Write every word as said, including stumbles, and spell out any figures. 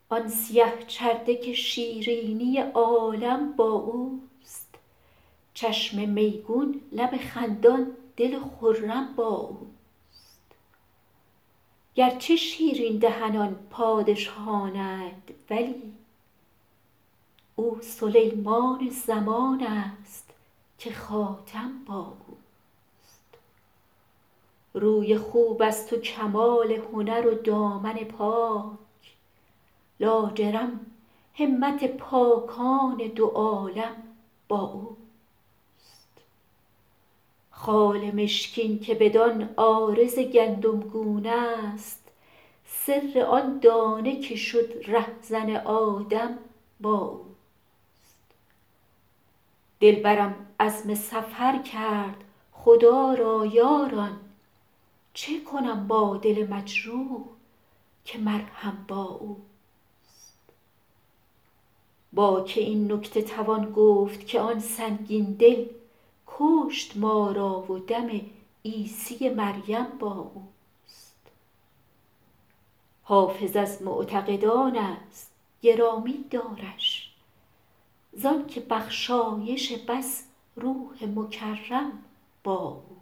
آن سیه چرده که شیرینی عالم با اوست، چشم میگون لب خندان دل خرم با اوست. گرچه شیرین دهنان پادشاهانند ولی او سلیمان زمان است که خاتم با اوست. روی خوب است و کمال هنر و دامن پاک، لاجرم همت پاکان دو عالم با اوست. خال مشکین که بدان عارض گندم گونه است، سر آن دانه که شد رهزن آدم با اوست. دلبرم عزم سفر کرد خدا را یاران، چه کنم با دل مجروح که مرهم با اوست. با که این نکته توان گفت که آن سنگین دل کشت ما را و دم عیسی مریم با اوست. حافظ از معتقدان است گرامی دارش، زان که بخشایش بس روح مکرم با اوست.